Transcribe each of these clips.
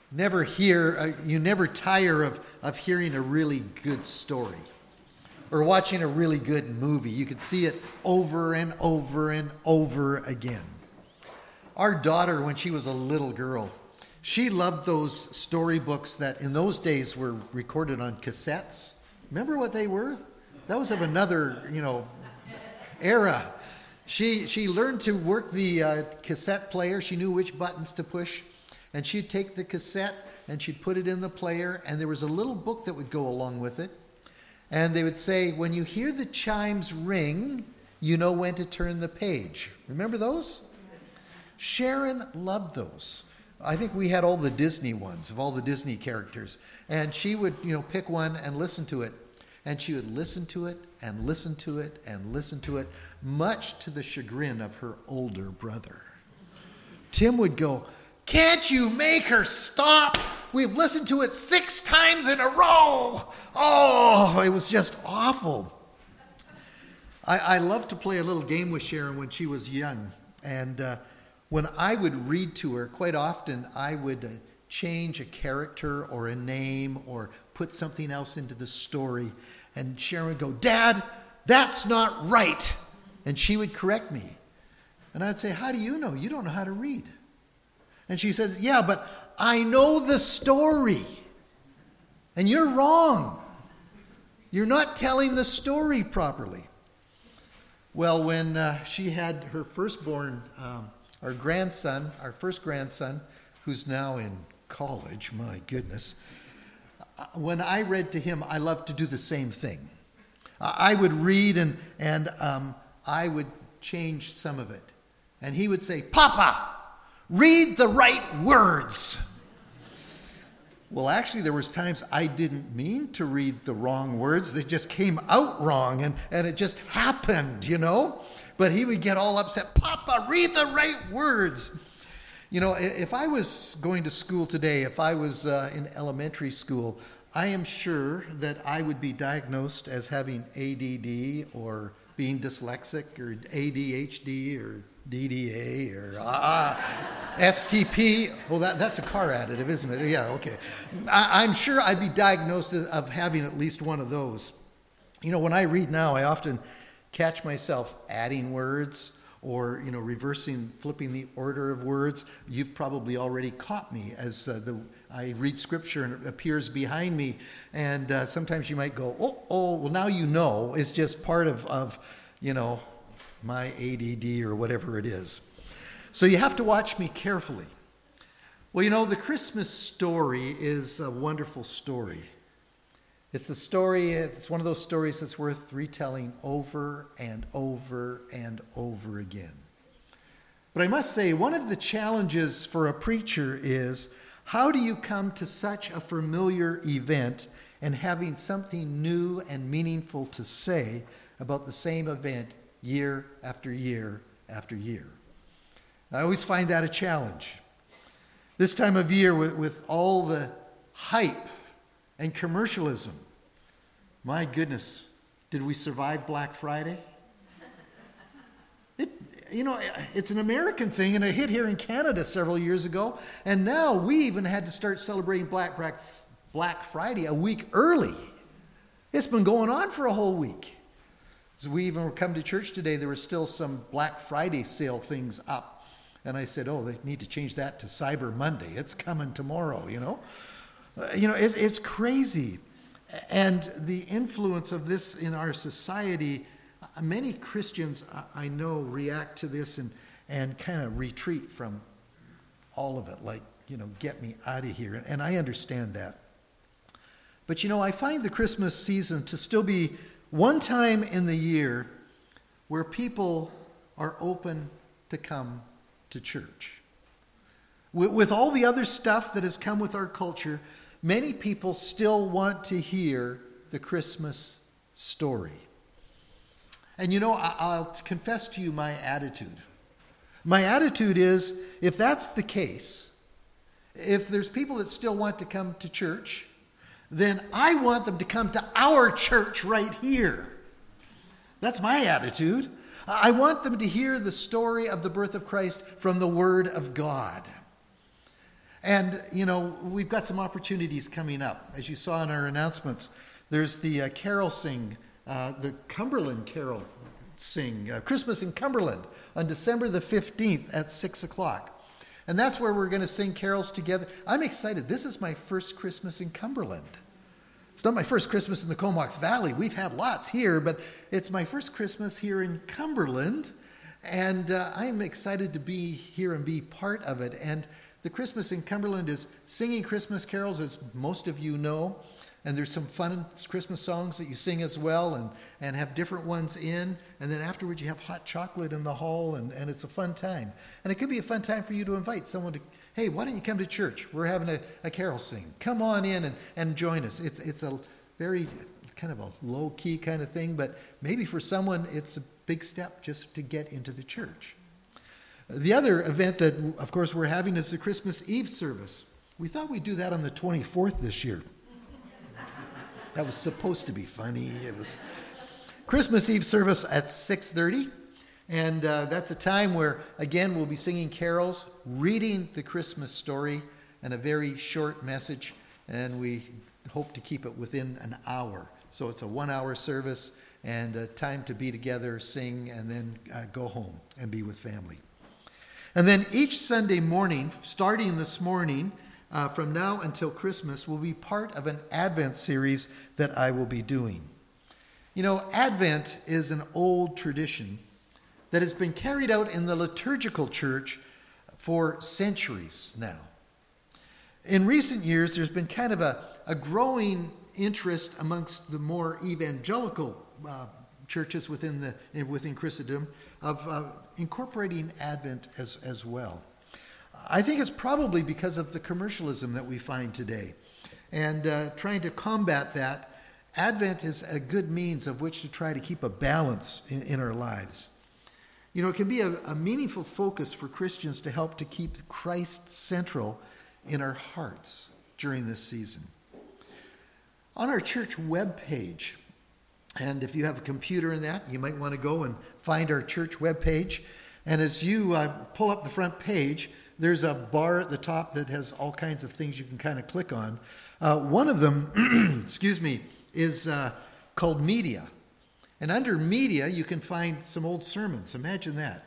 you never tire of hearing a really good story or watching a really good movie. You could see it over and over and over again. Our daughter, when she was a little girl, she loved those storybooks that in those days were recorded on cassettes. Remember what they were? That was of another, era. She learned to work the cassette player. She knew which buttons to push. And she'd take the cassette and she'd put it in the player. And there was a little book that would go along with it. And they would say, when you hear the chimes ring, you know when to turn the page. Remember those? Sharon loved those. I think we had all the Disney ones of all the Disney characters. And she would, pick one and listen to it. And she would listen to it and listen to it and listen to it, much to the chagrin of her older brother. Tim would go, "Can't you make her stop? We've listened to it 6 times in a row." Oh, it was just awful. I loved to play a little game with Sharon when she was young. And when I would read to her, quite often I would change a character or a name or put something else into the story. And Sharon would go, "Dad, that's not right." And she would correct me. And I'd say, "How do you know? You don't know how to read." And she says, "Yeah, but I know the story. And you're wrong. You're not telling the story properly." Well, when she had her firstborn, our first grandson, who's now in college, my goodness, when I read to him, I loved to do the same thing. I would read and I would change some of it. And he would say, "Papa, read the right words." Well, actually, there was times I didn't mean to read the wrong words. They just came out wrong, and it just happened, But he would get all upset. "Papa, read the right words." If I was going to school today, if I was in elementary school, I am sure that I would be diagnosed as having ADD or being dyslexic or ADHD or DDA or STP. Well, that's a car additive, isn't it? Yeah, okay. I'm sure I'd be diagnosed of having at least one of those. When I read now, I often catch myself adding words or, flipping the order of words. You've probably already caught me as I read scripture and it appears behind me. And sometimes you might go, well, now it's just part of my ADD or whatever it is. So you have to watch me carefully. Well, the Christmas story is a wonderful story. It's one of those stories that's worth retelling over and over and over again. But I must say, one of the challenges for a preacher is, how do you come to such a familiar event and having something new and meaningful to say about the same event year after year after year? I always find that a challenge. This time of year, with all the hype and commercialism, my goodness, did we survive Black Friday? It's an American thing, and it hit here in Canada several years ago, and now we even had to start celebrating Black Friday a week early. It's been going on for a whole week. As we even were coming to church today, there were still some Black Friday sale things up. And I said, they need to change that to Cyber Monday. It's coming tomorrow, It's crazy. And the influence of this in our society, many Christians I know react to this and kind of retreat from all of it, like, get me out of here. And I understand that. But, I find the Christmas season to still be one time in the year where people are open to come to church. With all the other stuff that has come with our culture, many people still want to hear the Christmas story. And I'll confess to you my attitude. My attitude is, if that's the case, if there's people that still want to come to church, then I want them to come to our church right here. That's my attitude. I want them to hear the story of the birth of Christ from the Word of God. And, we've got some opportunities coming up. As you saw in our announcements, there's the carol sing, the Cumberland Carol sing, Christmas in Cumberland on December the 15th at 6 o'clock. And that's where we're going to sing carols together. I'm excited. This is my first Christmas in Cumberland. It's not my first Christmas in the Comox Valley. We've had lots here, but it's my first Christmas here in Cumberland. And I'm excited to be here and be part of it. And the Christmas in Cumberland is singing Christmas carols, as most of you know. And there's some fun Christmas songs that you sing as well, and have different ones in. And then afterwards you have hot chocolate in the hall, and it's a fun time. And it could be a fun time for you to invite someone to, hey, why don't you come to church? We're having a carol sing. Come on in and join us. It's a very kind of a low-key kind of thing, but maybe for someone it's a big step just to get into the church. The other event that, of course, we're having is the Christmas Eve service. We thought we'd do that on the 24th this year. That was supposed to be funny. It was Christmas Eve service at 6:30. And that's a time where, again, we'll be singing carols, reading the Christmas story, and a very short message. And we hope to keep it within an hour. So it's a 1-hour service and a time to be together, sing, and then go home and be with family. And then each Sunday morning, starting this morning, from now until Christmas, will be part of an Advent series that I will be doing. Advent is an old tradition that has been carried out in the liturgical church for centuries now. In recent years, there's been kind of a growing interest amongst the more evangelical churches within Christendom of incorporating Advent as well. I think it's probably because of the commercialism that we find today. And trying to combat that, Advent is a good means of which to try to keep a balance in our lives. It can be a meaningful focus for Christians to help to keep Christ central in our hearts during this season. On our church webpage, and if you have a computer in that, you might want to go and find our church webpage. And as you pull up the front page, there's a bar at the top that has all kinds of things you can kind of click on. One of them, is called Media. And under Media, you can find some old sermons. Imagine that.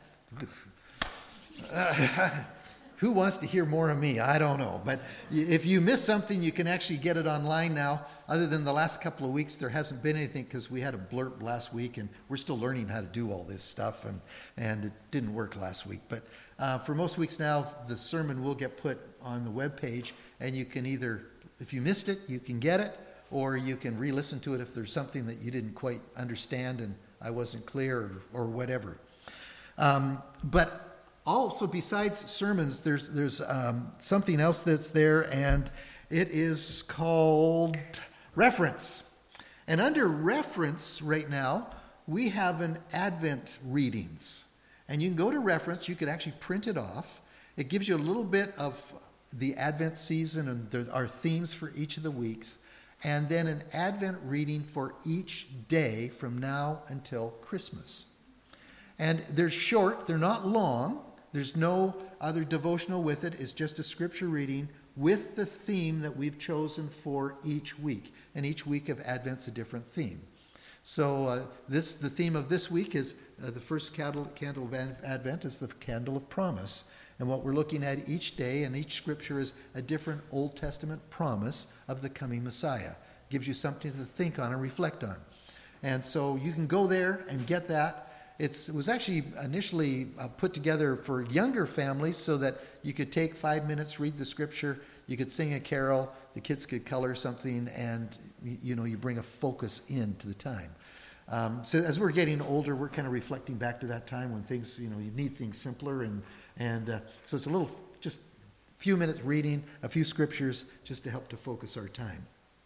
Who wants to hear more of me? I don't know. But if you miss something, you can actually get it online now. Other than the last couple of weeks, there hasn't been anything because we had a blurb last week, and we're still learning how to do all this stuff, and it didn't work last week. But for most weeks now, the sermon will get put on the webpage, and you can either, if you missed it, you can get it, or you can re-listen to it if there's something that you didn't quite understand and I wasn't clear or whatever. But also, besides sermons, there's something else that's there, and it is called Reference. And under Reference right now, we have an Advent readings. And you can go to Reference, you can actually print it off. It gives you a little bit of the Advent season, and there are themes for each of the weeks. And then an Advent reading for each day from now until Christmas. And they're short, they're not long. There's no other devotional with it. It's just a scripture reading with the theme that we've chosen for each week. And each week of Advent's a different theme. So the theme of this week is the first candle of Advent is the candle of promise. And what we're looking at each day and each scripture is a different Old Testament promise of the coming Messiah. Gives you something to think on and reflect on. And so you can go there and get that. It was actually initially put together for younger families so that you could take 5 minutes, read the scripture, you could sing a carol, the kids could color something, and you bring a focus into the time. So as we're getting older, we're kind of reflecting back to that time when things, you need things simpler, and so it's a little, just a few minutes reading, a few scriptures, just to help to focus our time.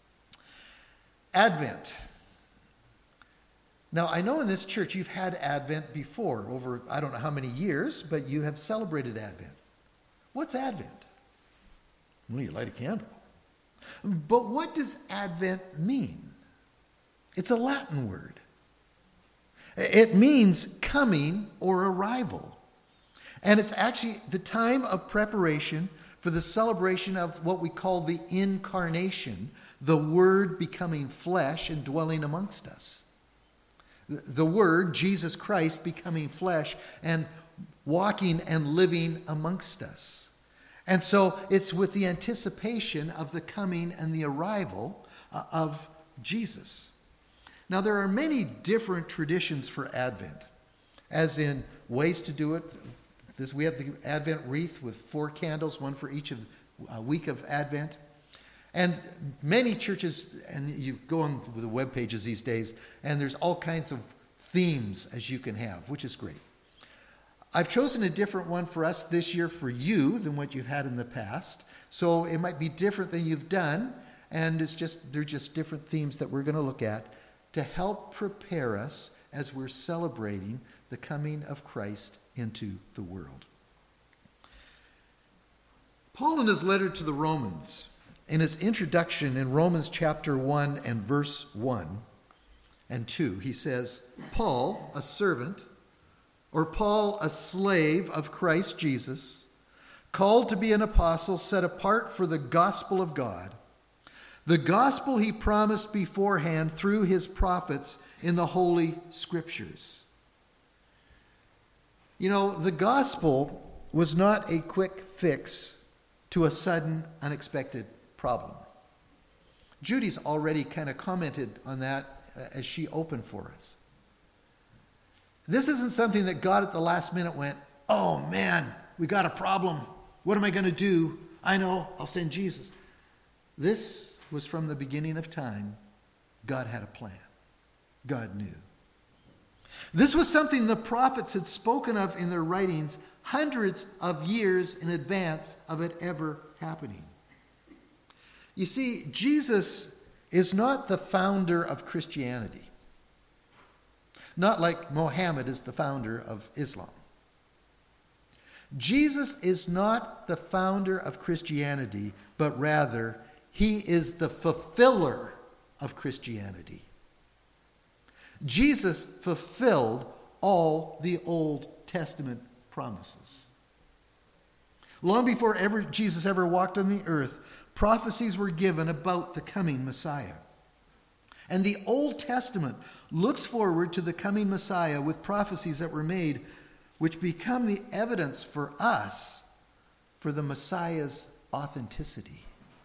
Advent. Now, I know in this church you've had Advent before, over I don't know how many years, but you have celebrated Advent. What's Advent? Well, you light a candle. But what does Advent mean? It's a Latin word. It means coming or arrival. And it's actually the time of preparation for the celebration of what we call the incarnation, the Word becoming flesh and dwelling amongst us. The Word, Jesus Christ, becoming flesh and walking and living amongst us. And so it's with the anticipation of the coming and the arrival of Jesus. Now, there are many different traditions for Advent, as in ways to do it. We have the Advent wreath with 4 candles, one for each week of Advent. And many churches, and you go on the web pages these days, and there's all kinds of themes as you can have, which is great. I've chosen a different one for us this year for you than what you've had in the past. So it might be different than you've done, and they're just different themes that we're going to look at to help prepare us as we're celebrating the coming of Christ into the world. Paul, in his letter to the Romans, in his introduction in Romans chapter 1 and verse 1 and 2, he says, Paul, a servant, or Paul, a slave of Christ Jesus, called to be an apostle, set apart for the gospel of God, the gospel he promised beforehand through his prophets in the Holy Scriptures. You know, the gospel was not a quick fix to a sudden, unexpected problem. Judy's already kind of commented on that as she opened for us. This isn't something that God at the last minute went, oh man, we got a problem. What am I going to do? I know, I'll send Jesus. This was from the beginning of time. God had a plan. God knew. This was something the prophets had spoken of in their writings hundreds of years in advance of it ever happening. You see, Jesus is not the founder of Christianity. Not like Mohammed is the founder of Islam. Jesus is not the founder of Christianity, but rather he is the fulfiller of Christianity. Jesus fulfilled all the Old Testament promises. Long before Jesus ever walked on the earth, prophecies were given about the coming Messiah. And the Old Testament looks forward to the coming Messiah with prophecies that were made, which become the evidence for us for the Messiah's authenticity.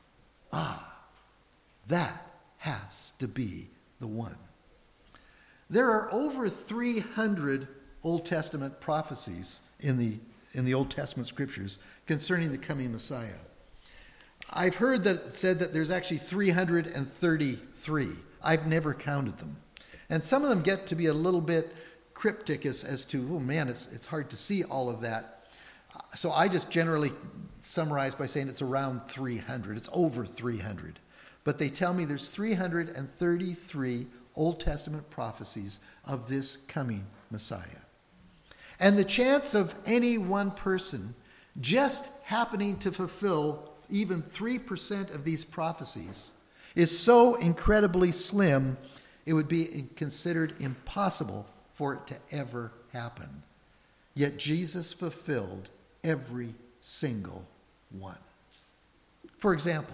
That has to be the one. There are over 300 Old Testament prophecies in the Old Testament scriptures concerning the coming Messiah. I've heard that it said that there's actually 333. I've never counted them. And some of them get to be a little bit cryptic as to, oh man, it's hard to see all of that. So I just generally summarize by saying it's around 300. It's over 300. But they tell me there's 333 Old Testament prophecies of this coming Messiah. And the chance of any one person just happening to fulfill even 3% of these prophecies is so incredibly slim, it would be considered impossible for it to ever happen. Yet Jesus fulfilled every single one. For example,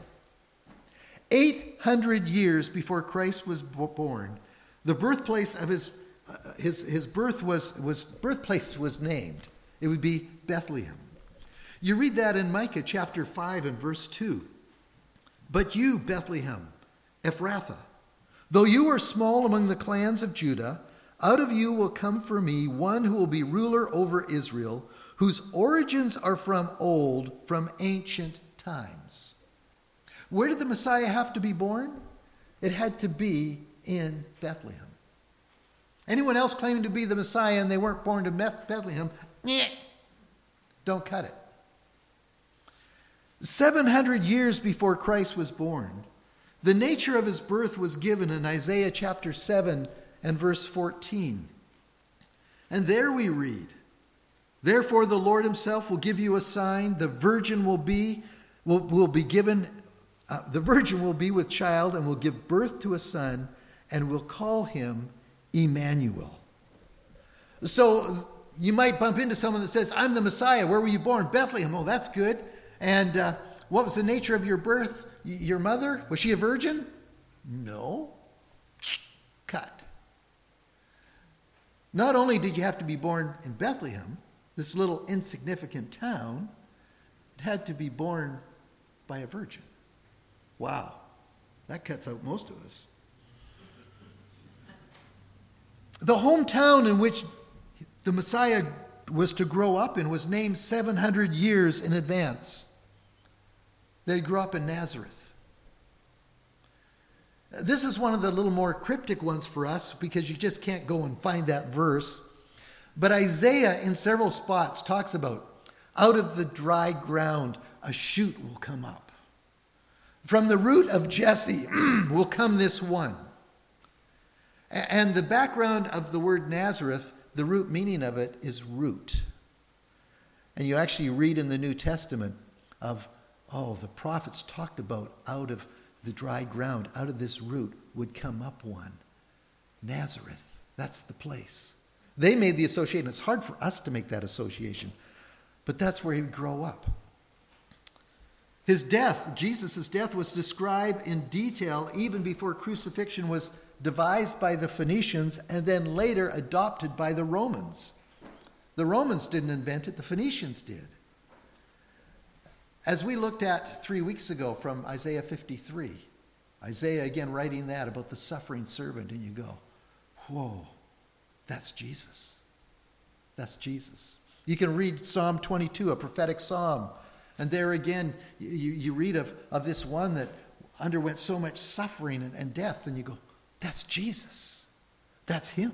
800 years before Christ was born, the birthplace of his birthplace was named. It would be Bethlehem. You read that in Micah chapter 5 and verse 2. But you, Bethlehem, Ephrathah, though you are small among the clans of Judah, out of you will come for me one who will be ruler over Israel, whose origins are from old, from ancient times. Where did the Messiah have to be born? It had to be in Bethlehem. Anyone else claiming to be the Messiah and they weren't born to Bethlehem, don't cut it. 700 years before Christ was born, the nature of his birth was given in Isaiah chapter 7 and verse 14. And there we read, therefore the Lord himself will give you a sign. The virgin will be with child and will give birth to a son and will call him Emmanuel. So you might bump into someone that says, I'm the Messiah. Where were you born? Bethlehem. Oh, that's good. And what was the nature of your birth? Your mother, was she a virgin? No. Cut. Not only did you have to be born in Bethlehem, this little insignificant town, it had to be born by a virgin. Wow. That cuts out most of us. The hometown in which the Messiah was to grow up in was named 700 years in advance. They grew up in Nazareth. This is one of the little more cryptic ones for us because you just can't go and find that verse. But Isaiah in several spots talks about, out of the dry ground a shoot will come up. From the root of Jesse will come this one. And the background of the word Nazareth, the root meaning of it is root. And you actually read in the New Testament of, the prophets talked about out of the dry ground, out of this root would come up one. Nazareth, that's the place. They made the association. It's hard for us to make that association, but that's where he would grow up. His death, Jesus' death, was described in detail even before crucifixion was devised by the Phoenicians and then later adopted by the Romans. The Romans didn't invent it, the Phoenicians did. As we looked at 3 weeks ago from Isaiah 53, Isaiah again writing that about the suffering servant, and you go, whoa, that's Jesus. That's Jesus. You can read Psalm 22, a prophetic psalm, and there again you read of this one that underwent so much suffering and death, and you go, that's Jesus. That's him.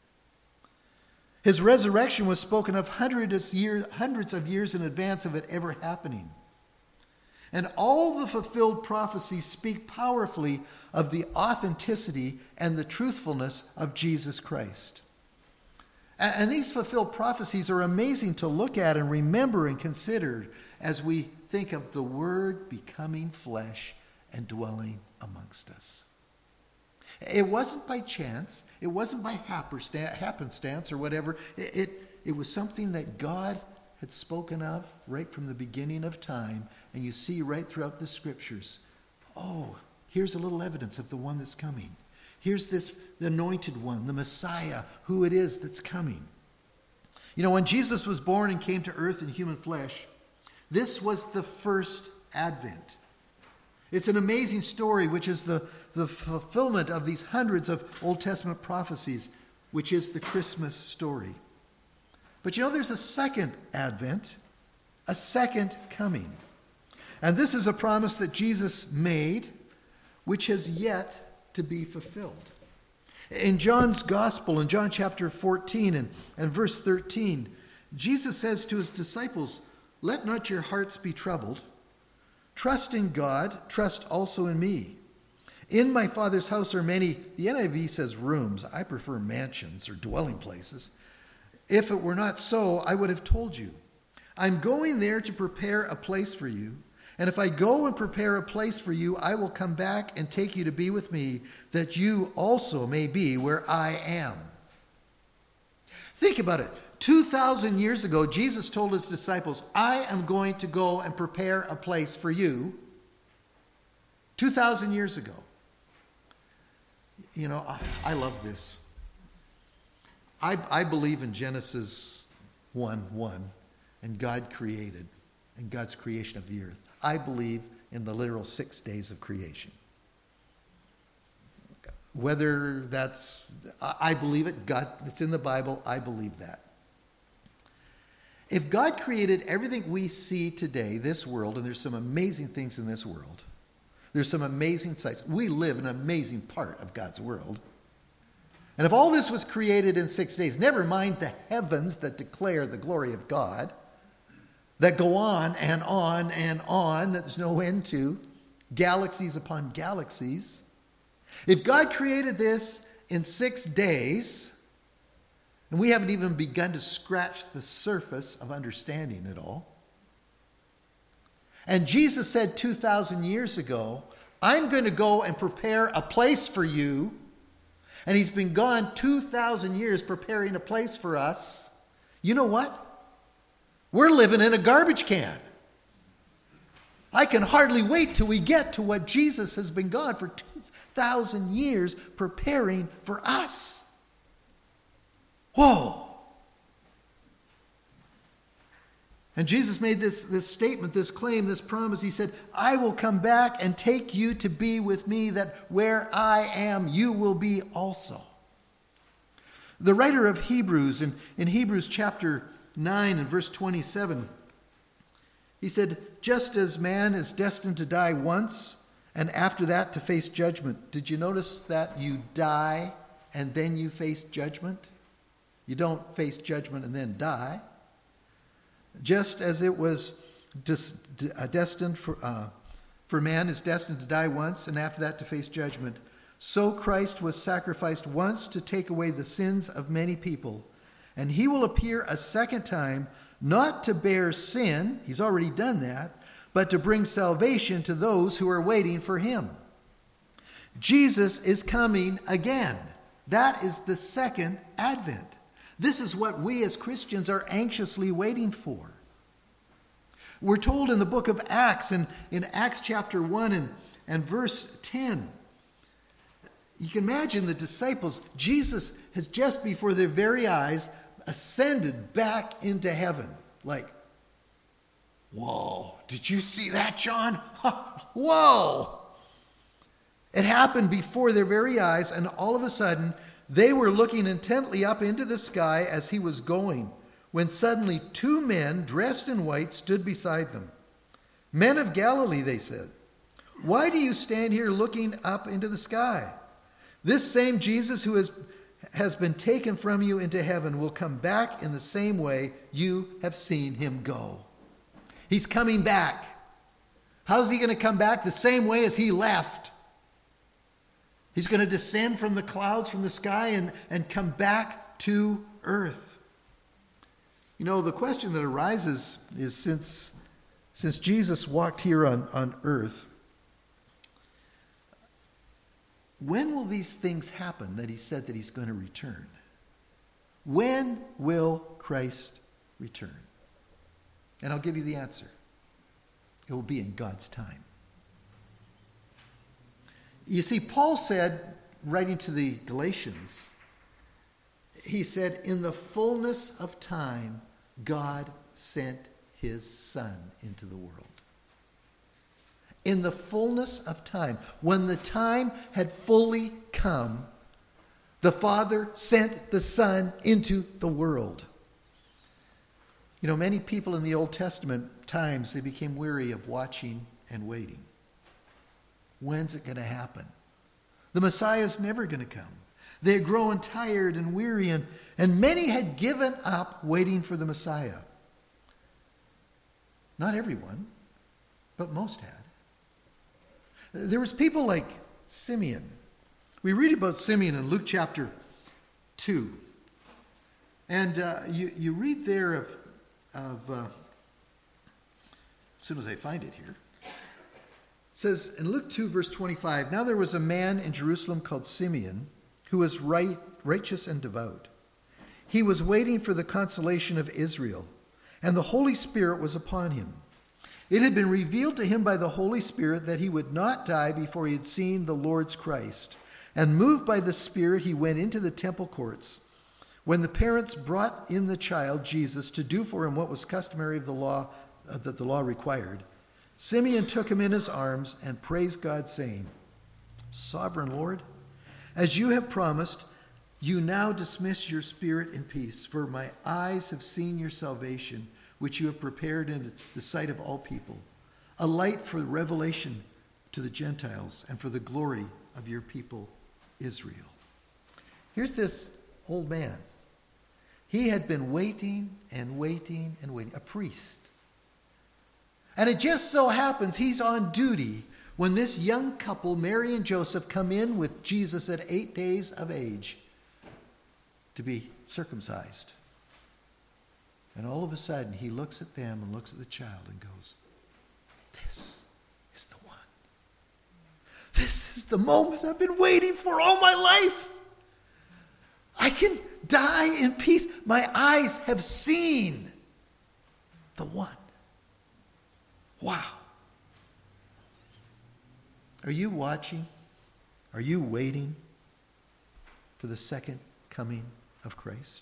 His resurrection was spoken of hundreds of years in advance of it ever happening. And all the fulfilled prophecies speak powerfully of the authenticity and the truthfulness of Jesus Christ. And these fulfilled prophecies are amazing to look at and remember and consider as we think of the Word becoming flesh and dwelling amongst us. It wasn't by chance. It wasn't by happenstance or whatever. It was something that God had spoken of right from the beginning of time. And you see right throughout the scriptures, here's a little evidence of the one that's coming. Here's the anointed one, the Messiah, who it is that's coming. You know, when Jesus was born and came to earth in human flesh, this was the first Advent. It's an amazing story, which is the fulfillment of these hundreds of Old Testament prophecies, which is the Christmas story. But you know, there's a second Advent, a second coming. And this is a promise that Jesus made, which has yet to be fulfilled. In John's Gospel, in John chapter 14 and verse 13, Jesus says to his disciples, "Let not your hearts be troubled. Trust in God, trust also in me. In my Father's house are many," the NIV says rooms. I prefer mansions or dwelling places. "If it were not so, I would have told you. I'm going there to prepare a place for you. And if I go and prepare a place for you, I will come back and take you to be with me, that you also may be where I am." Think about it. 2,000 years ago, Jesus told his disciples, "I am going to go and prepare a place for you." 2,000 years ago. You know, I love this. I believe in Genesis 1:1, and God created, and God's creation of the earth. I believe in the literal 6 days of creation. Whether that's, I believe it, God, it's in the Bible, I believe that. If God created everything we see today, this world, and there's some amazing things in this world, there's some amazing sights. We live in an amazing part of God's world. And if all this was created in 6 days, never mind the heavens that declare the glory of God, that go on and on and on, that there's no end to, galaxies upon galaxies. If God created this in 6 days, and we haven't even begun to scratch the surface of understanding it all, and Jesus said 2,000 years ago, "I'm going to go and prepare a place for you," and he's been gone 2,000 years preparing a place for us, you know what? We're living in a garbage can. I can hardly wait till we get to what Jesus has been gone for 2,000 years preparing for us. Whoa. And Jesus made this statement, this claim, this promise. He said, I will come back and take you to be with me, that where I am, you will be also. The writer of Hebrews, in Hebrews chapter 9 and verse 27, he said, just as man is destined to die once, and after that to face judgment. Did you notice that you die and then you face judgment? You don't face judgment and then die. Just as it was destined for man is destined to die once, and after that to face judgment, so Christ was sacrificed once to take away the sins of many people. And he will appear a second time, not to bear sin, he's already done that, but to bring salvation to those who are waiting for him. Jesus is coming again. That is the second advent. This is what we as Christians are anxiously waiting for. We're told in the book of Acts, in Acts chapter 1 and verse 10, you can imagine the disciples, Jesus has just before their very eyes ascended back into heaven. Like, whoa, did you see that, John? Whoa! It happened before their very eyes, and all of a sudden, they were looking intently up into the sky as he was going, when suddenly 2 men dressed in white stood beside them. Men of Galilee, they said, why do you stand here looking up into the sky? This same Jesus who has been taken from you into heaven will come back in the same way you have seen him go. He's coming back. How's he going to come back? The same way as he left. He's going to descend from the clouds, from the sky, and come back to earth. You know, the question that arises is since Jesus walked here on earth, when will these things happen that he said that he's going to return? When will Christ return? And I'll give you the answer. It will be in God's time. You see, Paul said, writing to the Galatians, he said, in the fullness of time, God sent his Son into the world. In the fullness of time, when the time had fully come, the Father sent the Son into the world. You know, many people in the Old Testament times, they became weary of watching and waiting. When's it going to happen? The Messiah's never going to come. They had grown tired and weary, and many had given up waiting for the Messiah. Not everyone, but most had. There was people like Simeon. We read about Simeon in Luke chapter 2. And you read there of as soon as I find it here. It says in Luke 2, verse 25, now there was a man in Jerusalem called Simeon who was righteous and devout. He was waiting for the consolation of Israel, and the Holy Spirit was upon him. It had been revealed to him by the Holy Spirit that he would not die before he had seen the Lord's Christ. And moved by the Spirit, he went into the temple courts. When the parents brought in the child, Jesus, to do for him what was customary of the law, that the law required, Simeon took him in his arms and praised God, saying, Sovereign Lord, as you have promised, you now dismiss your spirit in peace, for my eyes have seen your salvation, which you have prepared in the sight of all people, a light for revelation to the Gentiles and for the glory of your people, Israel. Here's this old man. He had been waiting and waiting and waiting, a priest. And it just so happens he's on duty when this young couple, Mary and Joseph, come in with Jesus at 8 days of age to be circumcised. And all of a sudden, he looks at them and looks at the child and goes, this is the one. This is the moment I've been waiting for all my life. I can die in peace. My eyes have seen the one. Wow. Are you watching? Are you waiting for the second coming of Christ?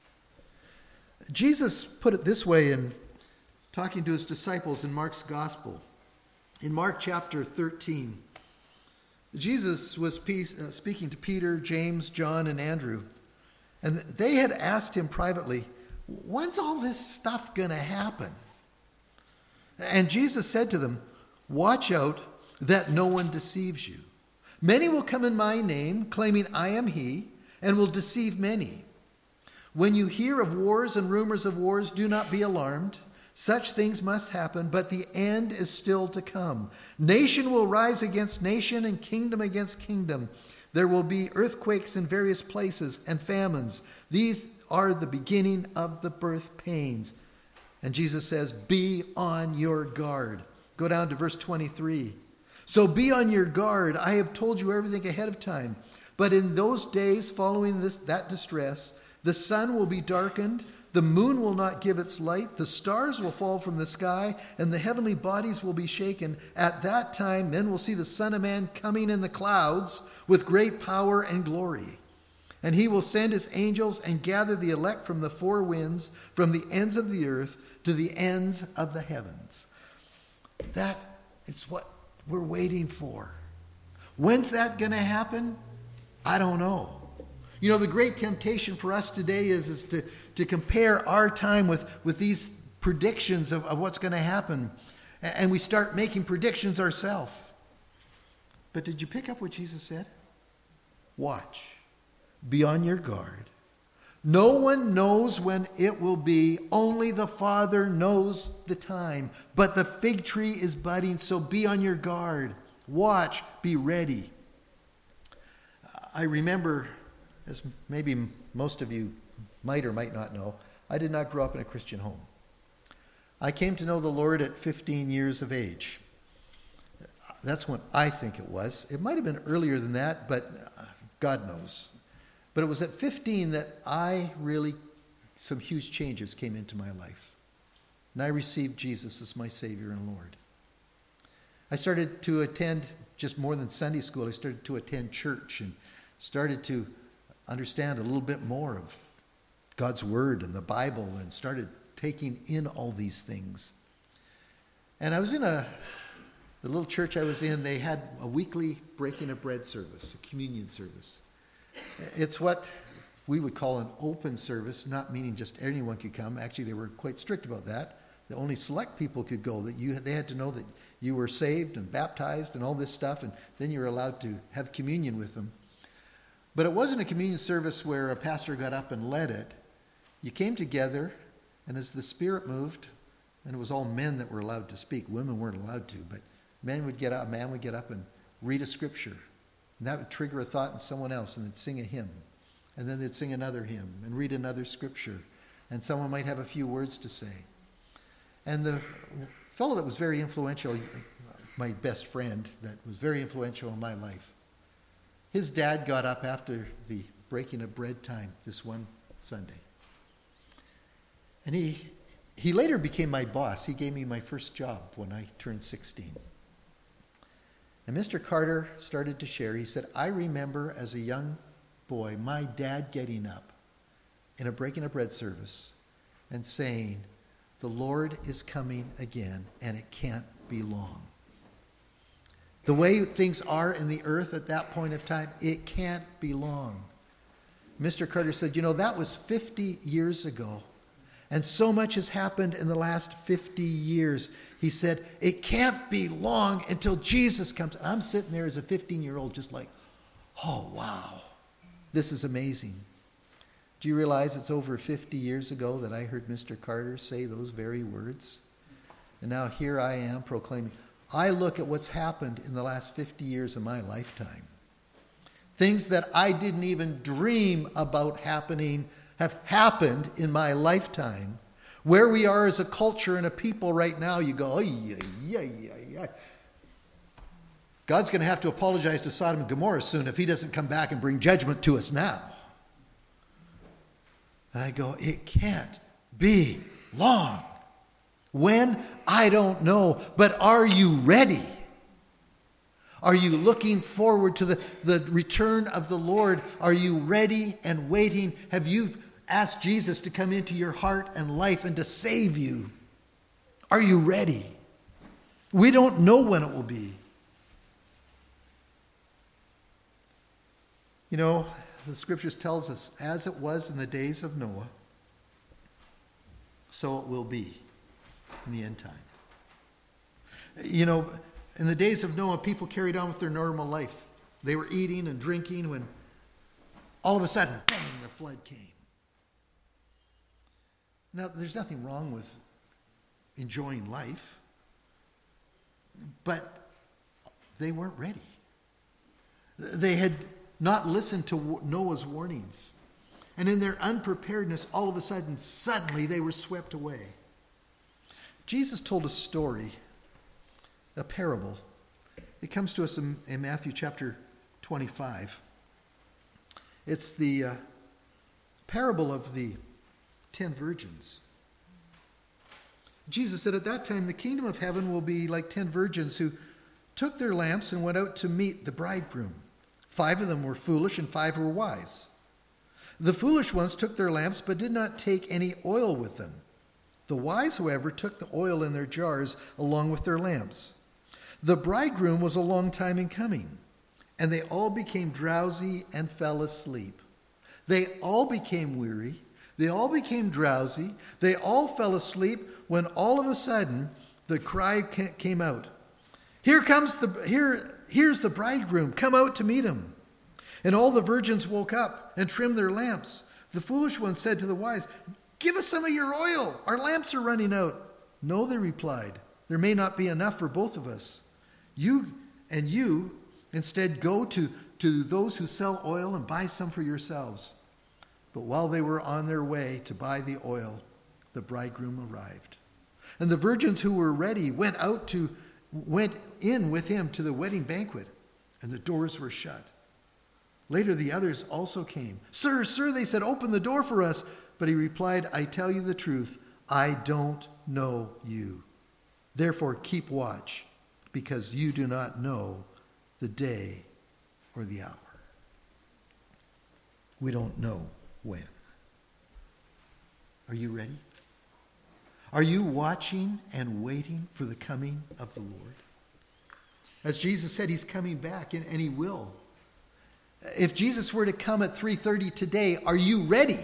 Jesus put it this way in talking to his disciples in Mark's Gospel. In Mark chapter 13, Jesus was speaking to Peter, James, John, and Andrew. And they had asked him privately, when's all this stuff going to happen? And Jesus said to them, watch out that no one deceives you. Many will come in my name, claiming I am he, and will deceive many. When you hear of wars and rumors of wars, do not be alarmed. Such things must happen, but the end is still to come. Nation will rise against nation and kingdom against kingdom. There will be earthquakes in various places and famines. These are the beginning of the birth pains. And Jesus says, be on your guard. Go down to verse 23. So be on your guard. I have told you everything ahead of time. But in those days following that distress, the sun will be darkened, the moon will not give its light, the stars will fall from the sky, and the heavenly bodies will be shaken. At that time, men will see the Son of Man coming in the clouds with great power and glory. And he will send his angels and gather the elect from the four winds, from the ends of the earth to the ends of the heavens. That is what we're waiting for. When's that going to happen? I don't know. You know, the great temptation for us today is to compare our time with these predictions of what's going to happen. And we start making predictions ourselves. But did you pick up what Jesus said? Watch. Be on your guard. No one knows when it will be. Only the Father knows the time. But the fig tree is budding, so be on your guard. Watch. Be ready. I remember, as maybe most of you might or might not know, I did not grow up in a Christian home. I came to know the Lord at 15 years of age. That's when I think it was. It might have been earlier than that, but God knows. But it was at 15 that some huge changes came into my life. And I received Jesus as my Savior and Lord. I started to attend, just more than Sunday school, I started to attend church and started to understand a little bit more of God's Word and the Bible and started taking in all these things. And I was in the little church I was in, they had a weekly breaking of bread service, a communion service. It's what we would call an open service, not meaning just anyone could come. Actually, they were quite strict about that. The only select people could go. They had to know that you were saved and baptized and all this stuff, and then you were allowed to have communion with them. But it wasn't a communion service where a pastor got up and led it. You came together, and as the Spirit moved, and it was all men that were allowed to speak. Women weren't allowed to, but a man would get up and read a scripture. And that would trigger a thought in someone else, and they'd sing a hymn. And then they'd sing another hymn and read another scripture. And someone might have a few words to say. And the fellow that was very influential, my best friend, that was very influential in my life, his dad got up after the breaking of bread time this one Sunday. And he later became my boss. He gave me my first job when I turned 16. And Mr. Carter started to share. He said, I remember as a young boy, my dad getting up in a breaking of bread service and saying, the Lord is coming again, and it can't be long. The way things are in the earth at that point of time, it can't be long. Mr. Carter said, that was 50 years ago. And so much has happened in the last 50 years. He said, it can't be long until Jesus comes. And I'm sitting there as a 15-year-old just like, oh, wow, this is amazing. Do you realize it's over 50 years ago that I heard Mr. Carter say those very words? And now here I am proclaiming. I look at what's happened in the last 50 years of my lifetime. Things that I didn't even dream about happening have happened in my lifetime. Where we are as a culture and a people right now, you go, God's going to have to apologize to Sodom and Gomorrah soon if he doesn't come back and bring judgment to us now. And I go, it can't be long. When? I don't know. But are you ready? Are you looking forward to the return of the Lord? Are you ready and waiting? Have you asked Jesus to come into your heart and life and to save you? Are you ready? We don't know when it will be. You know, the scriptures tells us, as it was in the days of Noah, so it will be in the end time. You know, in the days of Noah, people carried on with their normal life. They were eating and drinking when all of a sudden, bang, the flood came. Now, there's nothing wrong with enjoying life, but they weren't ready. They had not listened to Noah's warnings. And in their unpreparedness, all of a sudden, suddenly they were swept away. Jesus told a story, a parable. It comes to us in Matthew chapter 25. It's the parable of the 10 virgins. Jesus said, at that time, the kingdom of heaven will be like 10 virgins who took their lamps and went out to meet the bridegroom. 5 of them were foolish and 5 were wise. The foolish ones took their lamps but did not take any oil with them. The wise, however, took the oil in their jars along with their lamps. The bridegroom was a long time in coming, and they all became drowsy and fell asleep. They all became weary. They all became drowsy. They all fell asleep when all of a sudden the cry came out. Here's the bridegroom. Come out to meet him. And all the virgins woke up and trimmed their lamps. The foolish ones said to the wise, give us some of your oil. Our lamps are running out. No, they replied, there may not be enough for both of us. You instead go to those who sell oil and buy some for yourselves. But while they were on their way to buy the oil, the bridegroom arrived. And the virgins who were ready went in with him to the wedding banquet, and the doors were shut. Later the others also came. Sir, they said, open the door for us. But he replied, I tell you the truth, I don't know you. Therefore keep watch, because you do not know the day or the hour. We don't know when. Are you ready? Are you watching and waiting for the coming of the Lord? As Jesus said, he's coming back, and he will. If Jesus were to come at 3:30 today, are you ready?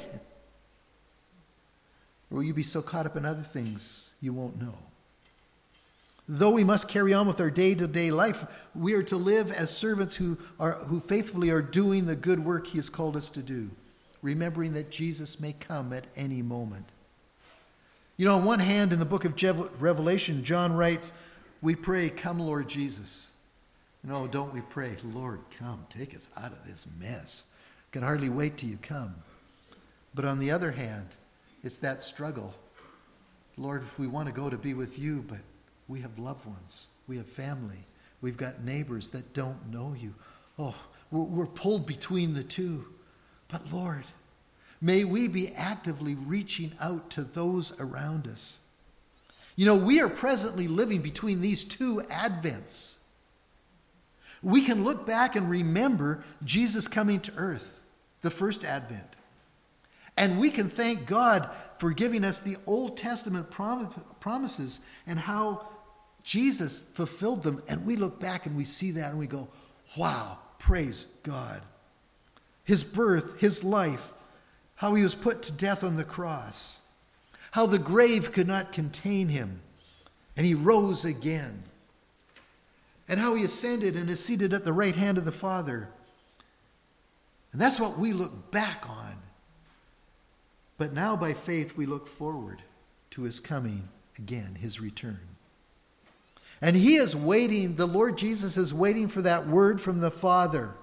Or will you be so caught up in other things you won't know? Though we must carry on with our day-to-day life, we are to live as servants who faithfully are doing the good work he has called us to do, remembering that Jesus may come at any moment. You know, on one hand, in the book of Revelation, John writes, we pray, come Lord Jesus. No, don't we pray, Lord, come, take us out of this mess. Can hardly wait till you come. But on the other hand, it's that struggle. Lord, we want to go to be with you, but we have loved ones. We have family. We've got neighbors that don't know you. Oh, we're pulled between the two. But Lord, may we be actively reaching out to those around us. You know, we are presently living between these two Advents. We can look back and remember Jesus coming to earth, the first Advent. And we can thank God for giving us the Old Testament promises and how Jesus fulfilled them. And we look back and we see that and we go, wow, praise God. His birth, his life, how he was put to death on the cross, how the grave could not contain him, and he rose again, and how he ascended and is seated at the right hand of the Father. And that's what we look back on. But now by faith we look forward to his coming again, his return. And he is waiting, the Lord Jesus is waiting for that word from the Father.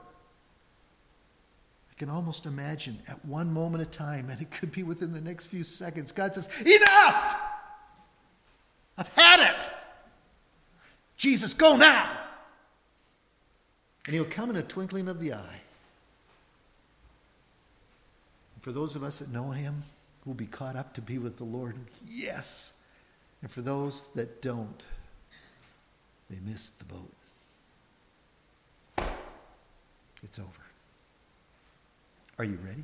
I can almost imagine at one moment of time, and it could be within the next few seconds, God says, enough! I've had it! Jesus, go now! And he'll come in a twinkling of the eye. And for those of us that know him, we'll be caught up to be with the Lord. Yes! And for those that don't, they missed the boat. it's over. Are you ready?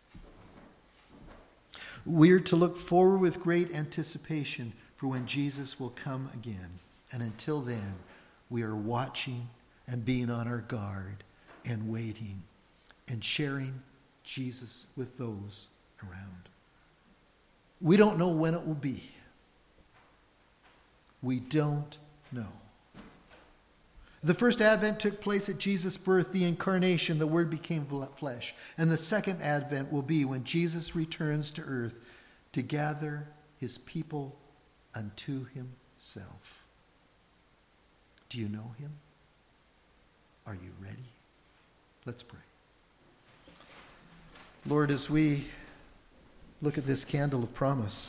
We're to look forward with great anticipation for when Jesus will come again. And until then, we are watching and being on our guard and waiting and sharing Jesus with those around. We don't know when it will be. We don't know. The first Advent took place at Jesus' birth, the incarnation, the Word became flesh. And the second Advent will be when Jesus returns to earth to gather his people unto himself. Do you know him? Are you ready? Let's pray. Lord, as we look at this candle of promise,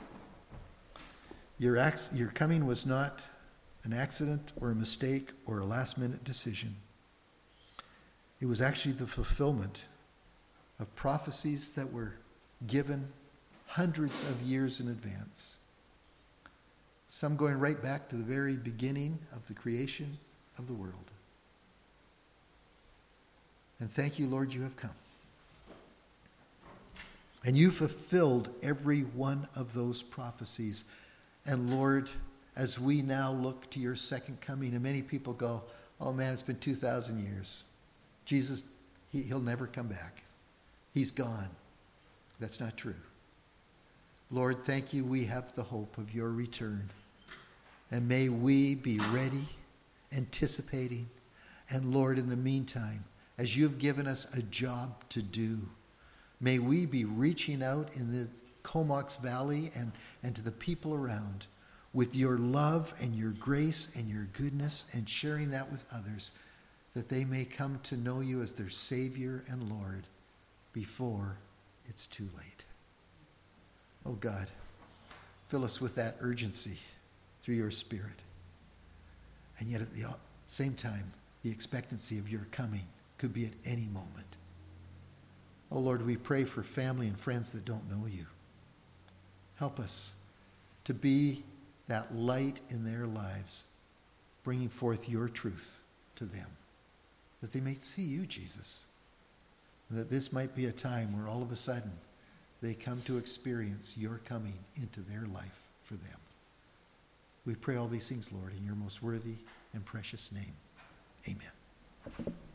your coming was not an accident or a mistake or a last-minute decision. It was actually the fulfillment of prophecies that were given hundreds of years in advance. Some going right back to the very beginning of the creation of the world. And thank you, Lord, you have come. And you fulfilled every one of those prophecies. And Lord, as we now look to your second coming, and many people go, oh man, it's been 2,000 years. Jesus, he'll never come back. He's gone. That's not true. Lord, thank you, we have the hope of your return. And may we be ready, anticipating. And Lord, in the meantime, as you've given us a job to do, may we be reaching out in the Comox Valley and to the people around with your love and your grace and your goodness, and sharing that with others, that they may come to know you as their Savior and Lord before it's too late. Oh God, fill us with that urgency through your Spirit. And yet at the same time, the expectancy of your coming could be at any moment. Oh Lord, we pray for family and friends that don't know you. Help us to be that light in their lives, bringing forth your truth to them, that they may see you, Jesus, and that this might be a time where all of a sudden they come to experience your coming into their life for them. We pray all these things, Lord, in your most worthy and precious name. Amen.